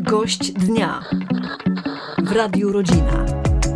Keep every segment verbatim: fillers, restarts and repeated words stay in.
Gość dnia w Radiu Rodzina.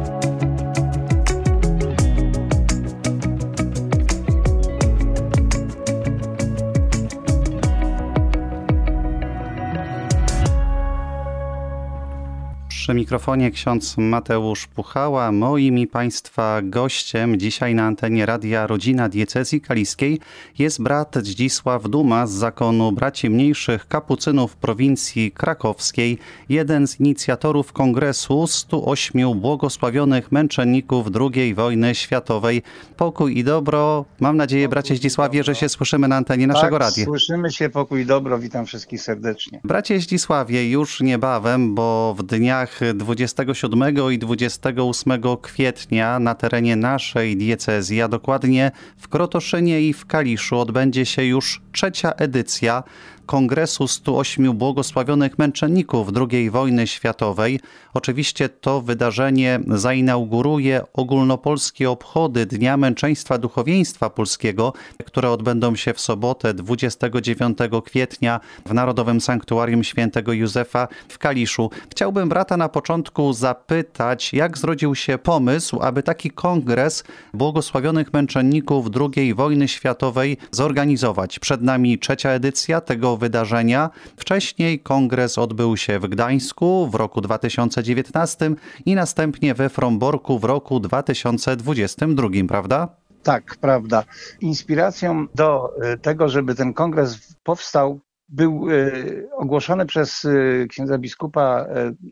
Przy mikrofonie ksiądz Mateusz Puchała. Moim i Państwa gościem dzisiaj na antenie Radia Rodzina Diecezji Kaliskiej jest brat Zdzisław Duma z zakonu Braci Mniejszych Kapucynów prowincji krakowskiej, jeden z inicjatorów kongresu stu ośmiu błogosławionych męczenników drugiej wojny światowej. Pokój i dobro. Mam nadzieję, bracie Zdzisławie, że się słyszymy na antenie naszego tak, radia. Słyszymy się, pokój i dobro. Witam wszystkich serdecznie. Bracie Zdzisławie, już niebawem, bo w dniach dwudziestego siódmego i dwudziestego ósmego kwietnia na terenie naszej diecezji, a dokładnie w Krotoszynie i w Kaliszu, odbędzie się już trzecia edycja Kongresu stu ośmiu błogosławionych męczenników drugiej wojny światowej. Oczywiście to wydarzenie zainauguruje ogólnopolskie obchody Dnia Męczeństwa Duchowieństwa Polskiego, które odbędą się w sobotę dwudziestego dziewiątego kwietnia w Narodowym Sanktuarium Świętego Józefa w Kaliszu. Chciałbym brata na początku zapytać, jak zrodził się pomysł, aby taki kongres błogosławionych męczenników drugiej wojny światowej zorganizować. Przed nami trzecia edycja tego wydarzenia. Wcześniej kongres odbył się w Gdańsku w roku dwa tysiące dziewiętnastym i następnie we Fromborku w roku dwa tysiące dwudziestym drugim, prawda? Tak, prawda. Inspiracją do tego, żeby ten kongres powstał, był ogłoszony przez księdza biskupa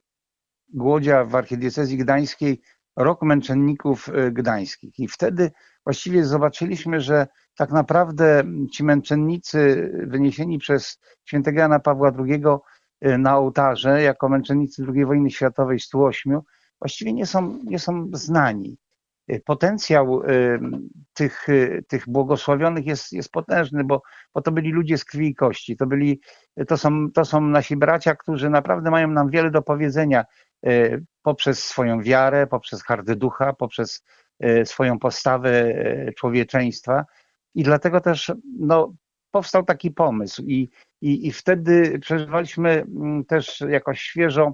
Głodzia w archidiecezji gdańskiej Rok Męczenników Gdańskich. I wtedy właściwie zobaczyliśmy, że tak naprawdę ci męczennicy wyniesieni przez świętego Jana Pawła drugiego na ołtarze jako męczennicy drugiej wojny światowej stu ośmiu właściwie nie są, nie są znani. Potencjał tych, tych błogosławionych jest, jest potężny, bo, bo to byli ludzie z krwi i kości. To, byli, to, są, to są nasi bracia, którzy naprawdę mają nam wiele do powiedzenia poprzez swoją wiarę, poprzez hardy ducha, poprzez swoją postawę człowieczeństwa. I dlatego też no, powstał taki pomysł i, i, i wtedy przeżywaliśmy też jakoś świeżo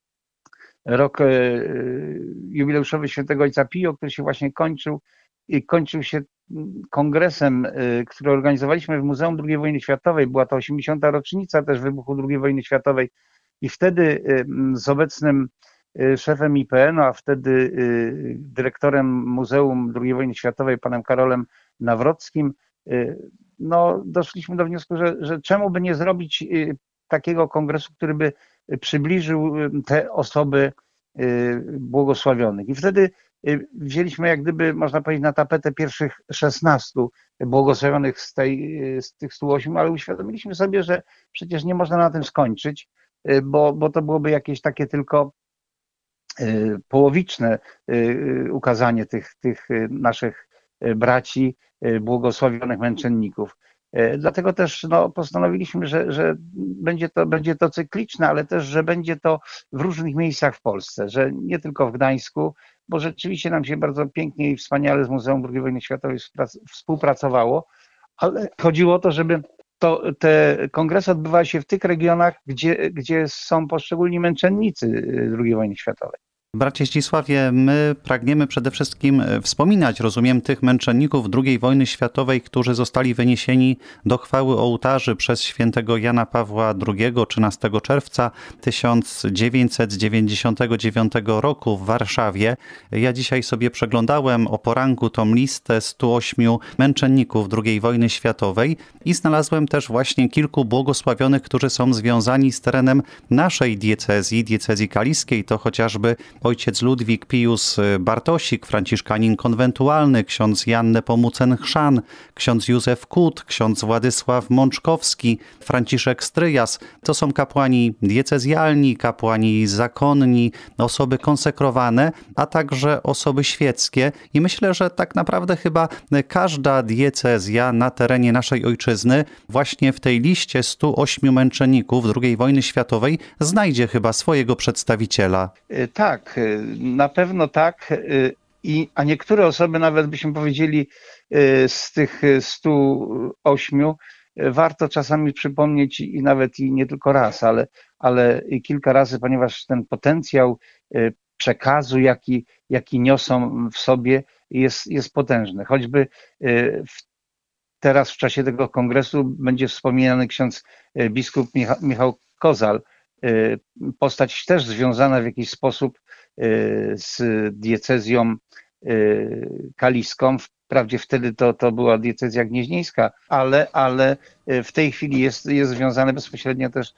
rok jubileuszowy świętego Ojca Pio, który się właśnie kończył i kończył się kongresem, który organizowaliśmy w Muzeum drugiej wojny światowej. Była to osiemdziesiąta rocznica też wybuchu drugiej wojny światowej i wtedy z obecnym szefem I P N-u, a wtedy dyrektorem Muzeum drugiej wojny światowej, panem Karolem Nawrockim, no, doszliśmy do wniosku, że, że czemu by nie zrobić takiego kongresu, który by przybliżył te osoby błogosławionych. I wtedy wzięliśmy jak gdyby, można powiedzieć, na tapetę pierwszych szesnastu błogosławionych z, tej, z tych stu ośmiu, ale uświadomiliśmy sobie, że przecież nie można na tym skończyć, bo, bo to byłoby jakieś takie tylko połowiczne ukazanie tych, tych naszych braci błogosławionych męczenników. Dlatego też no, postanowiliśmy, że, że będzie to, będzie to cykliczne, ale też, że będzie to w różnych miejscach w Polsce, że nie tylko w Gdańsku, bo rzeczywiście nam się bardzo pięknie i wspaniale z Muzeum drugiej wojny światowej współpracowało, ale chodziło o to, żeby to, te kongresy odbywały się w tych regionach, gdzie, gdzie są poszczególni męczennicy drugiej wojny światowej. Bracie Zdzisławie, my pragniemy przede wszystkim wspominać, rozumiem, tych męczenników drugiej wojny światowej, którzy zostali wyniesieni do chwały ołtarzy przez świętego Jana Pawła drugiego trzynastego czerwca tysiąc dziewięćset dziewięćdziesiątego dziewiątego roku w Warszawie. Ja dzisiaj sobie przeglądałem o poranku tą listę stu ośmiu męczenników drugiej wojny światowej i znalazłem też właśnie kilku błogosławionych, którzy są związani z terenem naszej diecezji, diecezji kaliskiej. To chociażby ojciec Ludwik Pius Bartosik, franciszkanin konwentualny, ksiądz Jan Nepomucen-Chrzan, ksiądz Józef Kut, ksiądz Władysław Mączkowski, Franciszek Stryjas. To są kapłani diecezjalni, kapłani zakonni, osoby konsekrowane, a także osoby świeckie. I myślę, że tak naprawdę chyba każda diecezja na terenie naszej ojczyzny właśnie w tej liście stu ośmiu męczenników drugiej wojny światowej znajdzie chyba swojego przedstawiciela. Tak, na pewno tak. I, a niektóre osoby nawet byśmy powiedzieli z tych stu ośmiu warto czasami przypomnieć i nawet i nie tylko raz, ale, ale kilka razy, ponieważ ten potencjał przekazu, jaki, jaki niosą w sobie, jest, jest potężny. Choćby w, teraz w czasie tego kongresu będzie wspominany ksiądz biskup Michał, Michał Kozal, postać też związana w jakiś sposób z diecezją kaliską. Wprawdzie wtedy to, to była diecezja gnieźnieńska, ale, ale w tej chwili jest, jest związane bezpośrednio też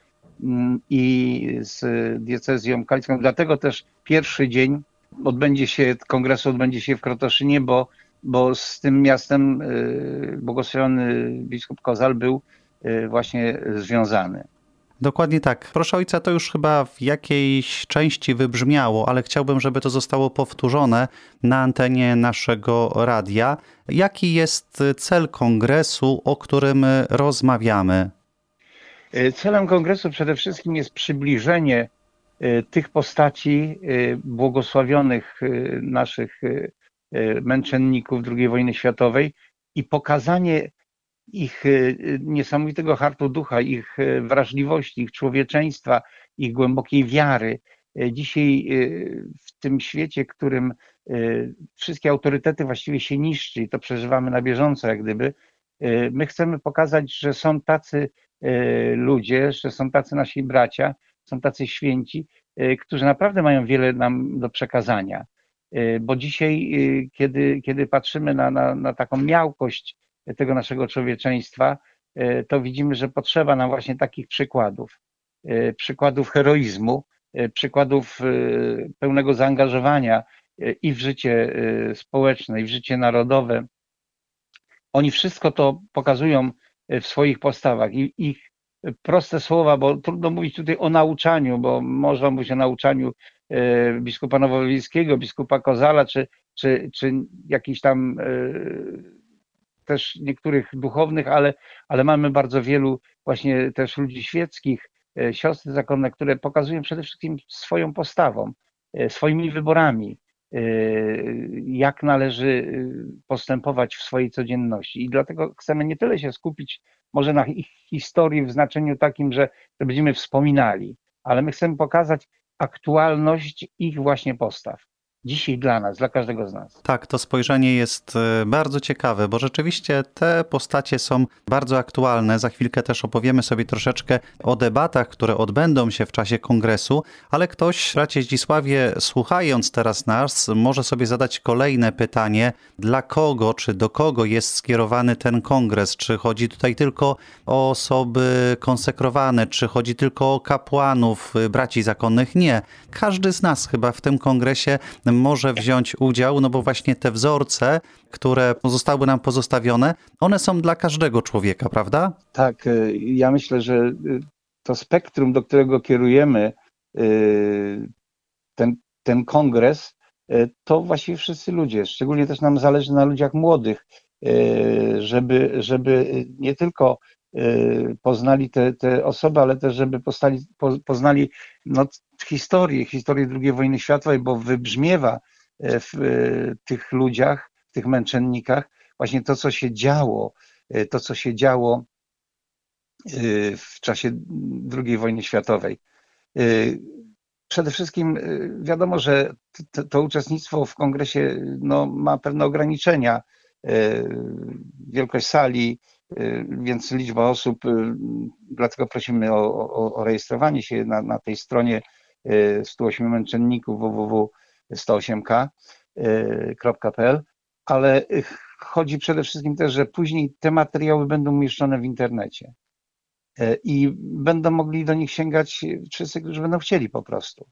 i z diecezją kaliską. Dlatego też pierwszy dzień odbędzie się, kongresu odbędzie się w Krotoszynie, bo, bo z tym miastem błogosławiony biskup Kozal był właśnie związany. Dokładnie tak. Proszę ojca, to już chyba w jakiejś części wybrzmiało, ale chciałbym, żeby to zostało powtórzone na antenie naszego radia. Jaki jest cel kongresu, o którym rozmawiamy? Celem kongresu przede wszystkim jest przybliżenie tych postaci błogosławionych naszych męczenników drugiej wojny światowej i pokazanie ich niesamowitego hartu ducha, ich wrażliwości, ich człowieczeństwa, ich głębokiej wiary. Dzisiaj w tym świecie, w którym wszystkie autorytety właściwie się niszczy i to przeżywamy na bieżąco jak gdyby, my chcemy pokazać, że są tacy ludzie, że są tacy nasi bracia, są tacy święci, którzy naprawdę mają wiele nam do przekazania. Bo dzisiaj, kiedy, kiedy patrzymy na, na, na taką miałkość tego naszego człowieczeństwa, to widzimy, że potrzeba nam właśnie takich przykładów. Przykładów heroizmu, przykładów pełnego zaangażowania i w życie społeczne, i w życie narodowe. Oni wszystko to pokazują w swoich postawach i ich proste słowa, bo trudno mówić tutaj o nauczaniu, bo można mówić o nauczaniu biskupa Nowowiejskiego, biskupa Kozala, czy, czy, czy jakichś tam też niektórych duchownych, ale, ale mamy bardzo wielu właśnie też ludzi świeckich, siostry zakonne, które pokazują przede wszystkim swoją postawą, swoimi wyborami, jak należy postępować w swojej codzienności. I dlatego chcemy nie tyle się skupić może na ich historii w znaczeniu takim, że, że będziemy wspominali, ale my chcemy pokazać aktualność ich właśnie postaw. Dzisiaj dla nas, dla każdego z nas. Tak, to spojrzenie jest bardzo ciekawe, bo rzeczywiście te postacie są bardzo aktualne. Za chwilkę też opowiemy sobie troszeczkę o debatach, które odbędą się w czasie kongresu, ale ktoś, bracie Zdzisławie, słuchając teraz nas, może sobie zadać kolejne pytanie, dla kogo czy do kogo jest skierowany ten kongres? Czy chodzi tutaj tylko o osoby konsekrowane, czy chodzi tylko o kapłanów, braci zakonnych? Nie. Każdy z nas chyba w tym kongresie może wziąć udział, no bo właśnie te wzorce, które zostały nam pozostawione, one są dla każdego człowieka, prawda? Tak, ja myślę, że to spektrum, do którego kierujemy ten, ten kongres, to właściwie wszyscy ludzie. Szczególnie też nam zależy na ludziach młodych, żeby, żeby nie tylko poznali te, te osoby, ale też żeby postali, poznali no, historię, historię drugiej wojny światowej, bo wybrzmiewa w tych ludziach, w tych męczennikach właśnie to, co się działo, to, co się działo w czasie drugiej wojny światowej. Przede wszystkim wiadomo, że to, to uczestnictwo w kongresie no, ma pewne ograniczenia. Wielkość sali, więc liczba osób, dlatego prosimy o, o, o rejestrowanie się na, na tej stronie sto osiem męczenników w w w kropka sto osiem k kropka p l, ale chodzi przede wszystkim też, że później te materiały będą umieszczone w internecie i będą mogli do nich sięgać wszyscy, którzy będą chcieli po prostu.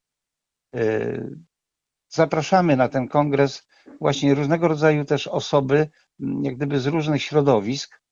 Zapraszamy na ten kongres właśnie różnego rodzaju też osoby, jak gdyby z różnych środowisk,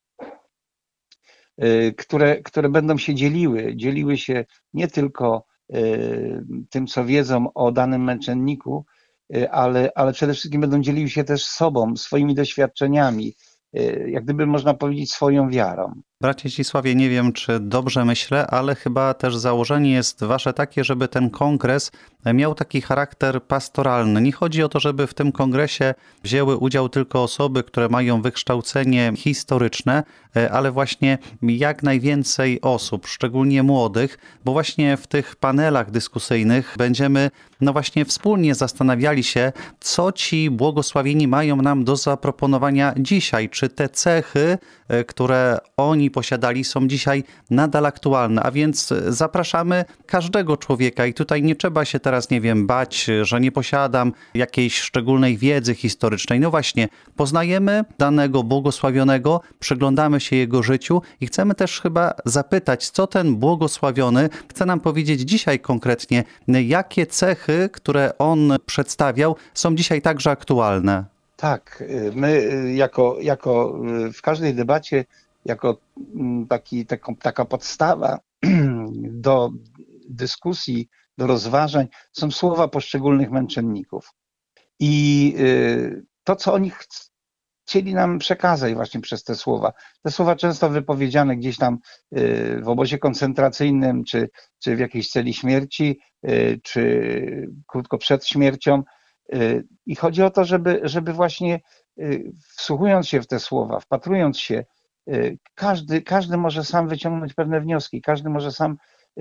które, które będą się dzieliły, dzieliły się nie tylko tym, co wiedzą o danym męczenniku, ale, ale przede wszystkim będą dzieliły się też sobą, swoimi doświadczeniami, jak gdyby można powiedzieć swoją wiarą. Bracie Zdzisławie, nie wiem, czy dobrze myślę, ale chyba też założenie jest wasze takie, żeby ten kongres miał taki charakter pastoralny. Nie chodzi o to, żeby w tym kongresie wzięły udział tylko osoby, które mają wykształcenie historyczne, ale właśnie jak najwięcej osób, szczególnie młodych, bo właśnie w tych panelach dyskusyjnych będziemy no właśnie wspólnie zastanawiali się, co ci błogosławieni mają nam do zaproponowania dzisiaj. Czy te cechy, które oni posiadali, są dzisiaj nadal aktualne, a więc zapraszamy każdego człowieka i tutaj nie trzeba się teraz, nie wiem, bać, że nie posiadam jakiejś szczególnej wiedzy historycznej. No właśnie, poznajemy danego błogosławionego, przyglądamy się jego życiu i chcemy też chyba zapytać, co ten błogosławiony chce nam powiedzieć dzisiaj konkretnie, jakie cechy, które on przedstawiał, są dzisiaj także aktualne. Tak, my jako, jako w każdej debacie, jako taki, taką, taka podstawa do dyskusji, do rozważań są słowa poszczególnych męczenników. I to, co oni chcieli nam przekazać właśnie przez te słowa. Te słowa często wypowiedziane gdzieś tam w obozie koncentracyjnym, czy, czy w jakiejś celi śmierci, czy krótko przed śmiercią. I chodzi o to, żeby, żeby właśnie wsłuchując się w te słowa, wpatrując się, każdy, każdy może sam wyciągnąć pewne wnioski, każdy może sam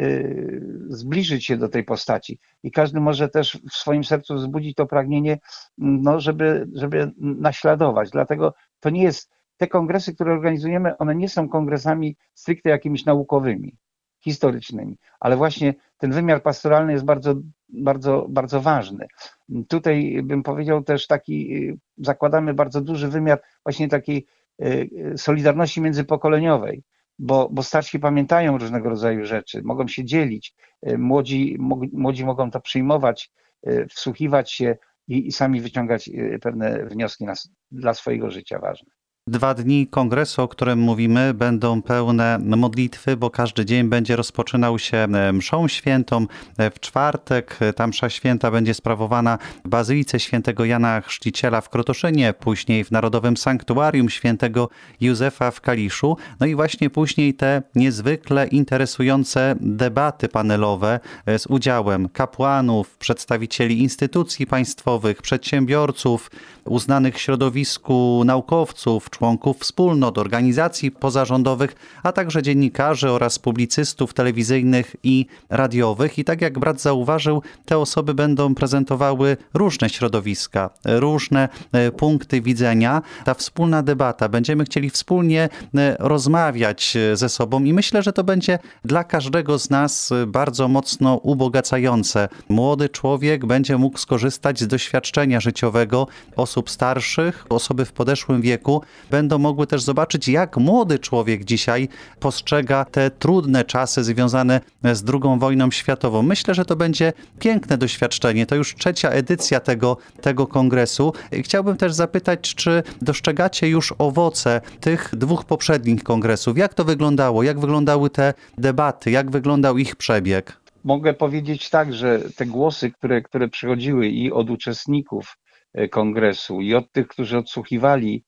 zbliżyć się do tej postaci i każdy może też w swoim sercu wzbudzić to pragnienie, no, żeby, żeby naśladować. Dlatego to nie jest, te kongresy, które organizujemy, one nie są kongresami stricte jakimiś naukowymi, historycznymi, ale właśnie ten wymiar pastoralny jest bardzo, bardzo, bardzo ważny. Tutaj bym powiedział też taki, zakładamy bardzo duży wymiar właśnie takiej solidarności międzypokoleniowej, bo, bo starsi pamiętają różnego rodzaju rzeczy, mogą się dzielić, młodzi, młodzi mogą to przyjmować, wsłuchiwać się i, i sami wyciągać pewne wnioski na, dla swojego życia ważne. Dwa dni kongresu, o którym mówimy, będą pełne modlitwy, bo każdy dzień będzie rozpoczynał się mszą świętą. W czwartek ta msza święta będzie sprawowana w Bazylice Świętego Jana Chrzciciela w Krotoszynie, później w Narodowym Sanktuarium Świętego Józefa w Kaliszu. No i właśnie później te niezwykle interesujące debaty panelowe z udziałem kapłanów, przedstawicieli instytucji państwowych, przedsiębiorców, uznanych w środowisku naukowców, członków wspólnot, organizacji pozarządowych, a także dziennikarzy oraz publicystów telewizyjnych i radiowych. I tak jak brat zauważył, te osoby będą prezentowały różne środowiska, różne punkty widzenia. Ta wspólna debata, będziemy chcieli wspólnie rozmawiać ze sobą i myślę, że to będzie dla każdego z nas bardzo mocno ubogacające. Młody człowiek będzie mógł skorzystać z doświadczenia życiowego osób starszych, osoby w podeszłym wieku, będą mogły też zobaczyć, jak młody człowiek dzisiaj postrzega te trudne czasy związane z drugą wojną światową. Myślę, że to będzie piękne doświadczenie. To już trzecia edycja tego, tego kongresu. Chciałbym też zapytać, czy dostrzegacie już owoce tych dwóch poprzednich kongresów? Jak to wyglądało? Jak wyglądały te debaty? Jak wyglądał ich przebieg? Mogę powiedzieć tak, że te głosy, które, które przychodziły i od uczestników kongresu, i od tych, którzy odsłuchiwali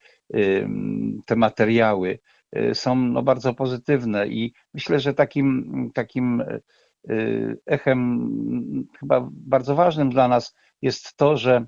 te materiały, są no bardzo pozytywne i myślę, że takim, takim echem chyba bardzo ważnym dla nas jest to, że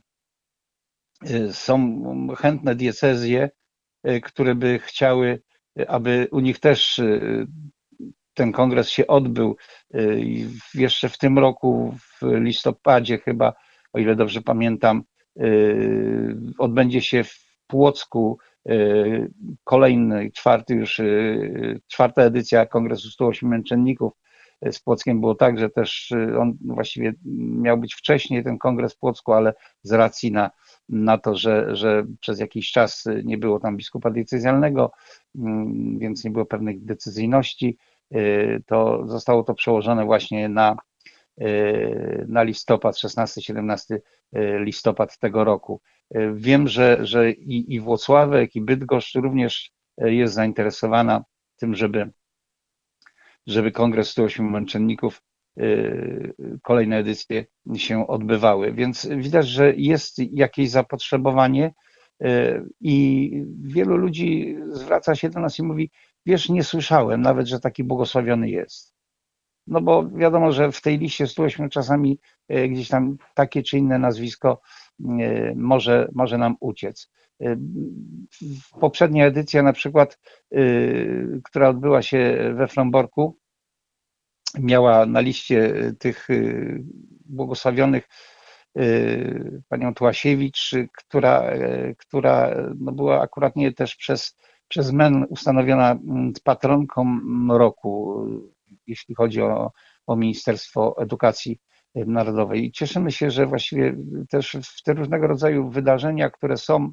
są chętne diecezje, które by chciały, aby u nich też ten kongres się odbył. Jeszcze w tym roku, w listopadzie chyba, o ile dobrze pamiętam, odbędzie się w Płocku kolejny, czwarty już, czwarta edycja Kongresu stu ośmiu Męczenników. Z Płockiem było tak, że też on właściwie miał być wcześniej ten kongres w Płocku, ale z racji na, na to, że, że przez jakiś czas nie było tam biskupa diecezjalnego, więc nie było pewnej decyzyjności, to zostało to przełożone właśnie na, na listopad, szesnasty siedemnasty listopad tego roku. Wiem, że, że i, i Włocławek, i Bydgoszcz również jest zainteresowana tym, żeby, żeby Kongres stu ośmiu Męczenników, kolejne edycje się odbywały. Więc widać, że jest jakieś zapotrzebowanie i wielu ludzi zwraca się do nas i mówi, wiesz, nie słyszałem nawet, że taki błogosławiony jest. No bo wiadomo, że w tej liście stu ośmiu czasami gdzieś tam takie czy inne nazwisko może, może nam uciec. Poprzednia edycja na przykład, która odbyła się we Fromborku, miała na liście tych błogosławionych panią Tułasiewicz, która, która no była akurat nie też przez, przez M E N ustanowiona patronką roku, jeśli chodzi o, o Ministerstwo Edukacji Narodowej. I cieszymy się, że właściwie też w te różnego rodzaju wydarzenia, które są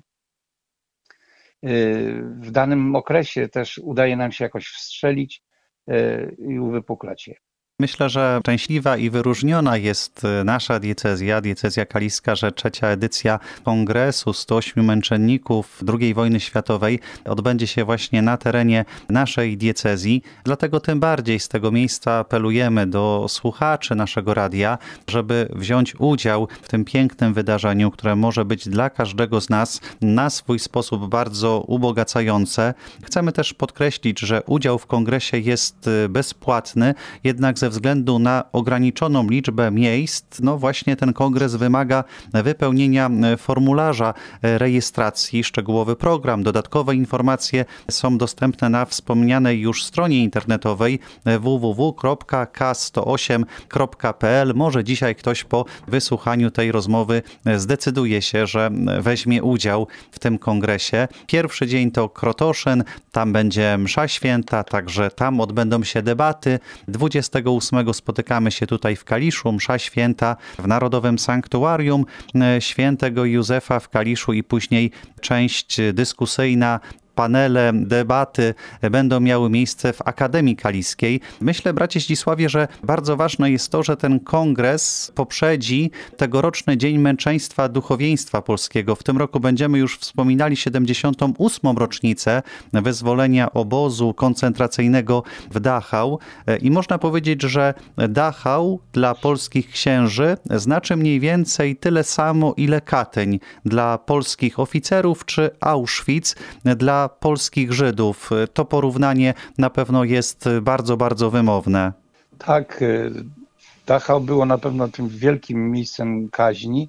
w danym okresie, też udaje nam się jakoś wstrzelić i uwypuklać je. Myślę, że szczęśliwa i wyróżniona jest nasza diecezja, diecezja kaliska, że trzecia edycja Kongresu stu ośmiu Męczenników drugiej wojny światowej odbędzie się właśnie na terenie naszej diecezji. Dlatego tym bardziej z tego miejsca apelujemy do słuchaczy naszego radia, żeby wziąć udział w tym pięknym wydarzeniu, które może być dla każdego z nas na swój sposób bardzo ubogacające. Chcemy też podkreślić, że udział w kongresie jest bezpłatny, jednak ze względu na ograniczoną liczbę miejsc, no właśnie ten kongres wymaga wypełnienia formularza rejestracji, szczegółowy program, dodatkowe informacje są dostępne na wspomnianej już stronie internetowej w w w kropka k sto osiem kropka p l. Może dzisiaj ktoś po wysłuchaniu tej rozmowy zdecyduje się, że weźmie udział w tym kongresie. Pierwszy dzień to Krotoszyn, tam będzie msza święta, także tam odbędą się debaty. dwudziestego ósmego spotykamy się tutaj w Kaliszu, msza święta w Narodowym Sanktuarium Świętego Józefa w Kaliszu i później część dyskusyjna, panele, debaty będą miały miejsce w Akademii Kaliskiej. Myślę, bracie Zdzisławie, że bardzo ważne jest to, że ten kongres poprzedzi tegoroczny Dzień Męczeństwa Duchowieństwa Polskiego. W tym roku będziemy już wspominali siedemdziesiątą ósmą rocznicę wyzwolenia obozu koncentracyjnego w Dachau i można powiedzieć, że Dachau dla polskich księży znaczy mniej więcej tyle samo, ile Katyń dla polskich oficerów czy Auschwitz dla polskich Żydów. To porównanie na pewno jest bardzo, bardzo wymowne. Tak, Dachau było na pewno tym wielkim miejscem kaźni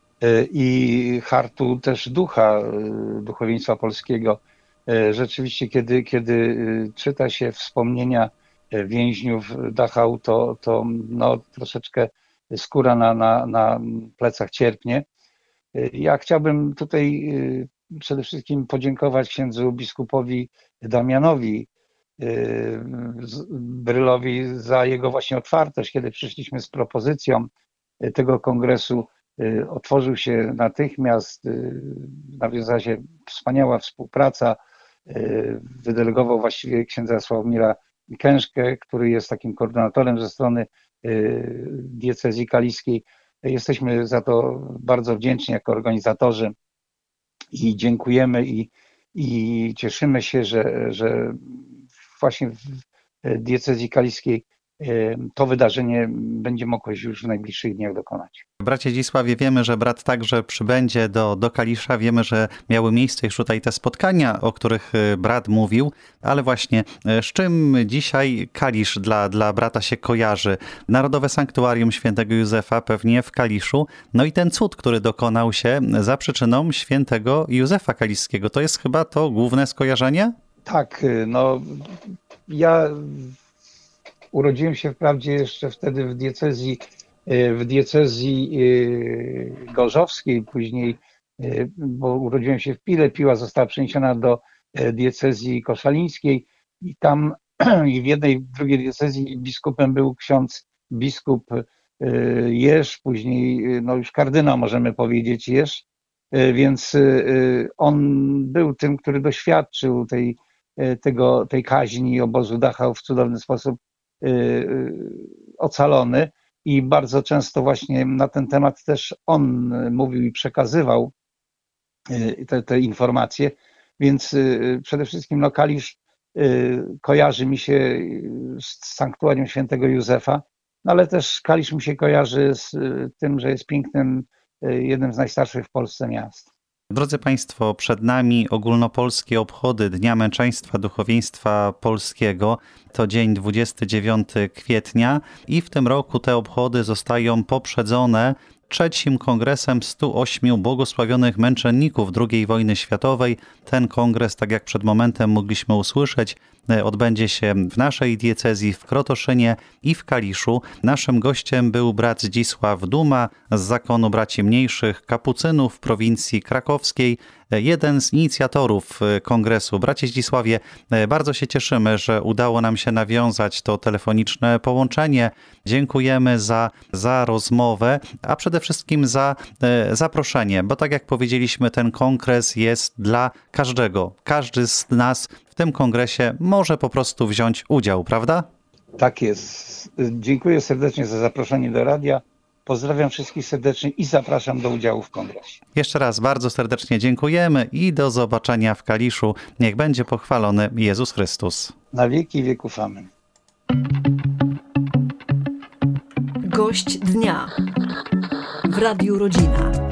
i hartu też ducha, duchowieństwa polskiego. Rzeczywiście, kiedy, kiedy czyta się wspomnienia więźniów Dachau, to, to no, troszeczkę skóra na, na, na plecach cierpnie. Ja chciałbym tutaj przede wszystkim podziękować księdzu biskupowi Damianowi Brylowi za jego właśnie otwartość, kiedy przyszliśmy z propozycją tego kongresu. Otworzył się natychmiast, nawiązała się wspaniała współpraca, wydelegował właściwie księdza Sławomira Kężkę, który jest takim koordynatorem ze strony diecezji kaliskiej. Jesteśmy za to bardzo wdzięczni jako organizatorzy i dziękujemy i, i cieszymy się, że, że właśnie w diecezji kaliskiej to wydarzenie będzie mogło się już w najbliższych dniach dokonać. Bracie Zdzisławie, wiemy, że brat także przybędzie do, do Kalisza. Wiemy, że miały miejsce już tutaj te spotkania, o których brat mówił, ale właśnie z czym dzisiaj Kalisz dla, dla brata się kojarzy? Narodowe Sanktuarium Świętego Józefa pewnie w Kaliszu, no i ten cud, który dokonał się za przyczyną Świętego Józefa Kaliskiego. To jest chyba to główne skojarzenie? Tak, no ja urodziłem się wprawdzie jeszcze wtedy w diecezji, w diecezji gorzowskiej, później, bo urodziłem się w Pile, Piła została przeniesiona do diecezji koszalińskiej i tam i w jednej i w drugiej diecezji biskupem był ksiądz biskup Jerz, później no już kardynał możemy powiedzieć Jerz, więc on był tym, który doświadczył tej, tego, tej kaźni obozu Dachau w cudowny sposób ocalony i bardzo często właśnie na ten temat też on mówił i przekazywał te, te informacje, więc przede wszystkim no, Kalisz kojarzy mi się z sanktuarium Świętego Józefa, no, ale też Kalisz mi się kojarzy z tym, że jest pięknym, jednym z najstarszych w Polsce miast. Drodzy Państwo, przed nami ogólnopolskie obchody Dnia Męczeństwa Duchowieństwa Polskiego. To dzień dwudziestego dziewiątego kwietnia i w tym roku te obchody zostają poprzedzone trzecim kongresem stu ośmiu błogosławionych męczenników drugiej wojny światowej. Ten kongres, tak jak przed momentem mogliśmy usłyszeć, odbędzie się w naszej diecezji w Krotoszynie i w Kaliszu. Naszym gościem był brat Zdzisław Duma z zakonu braci mniejszych kapucynów w prowincji krakowskiej, jeden z inicjatorów kongresu. Bracie Zdzisławie, bardzo się cieszymy, że udało nam się nawiązać to telefoniczne połączenie. Dziękujemy za, za rozmowę, a przede wszystkim za e, zaproszenie, bo tak jak powiedzieliśmy, ten kongres jest dla każdego. Każdy z nas w tym kongresie może po prostu wziąć udział, prawda? Tak jest. Dziękuję serdecznie za zaproszenie do radia. Pozdrawiam wszystkich serdecznie i zapraszam do udziału w kongresie. Jeszcze raz bardzo serdecznie dziękujemy i do zobaczenia w Kaliszu. Niech będzie pochwalony Jezus Chrystus. Na wieki wieków amen. Gość dnia w Radiu Rodzina.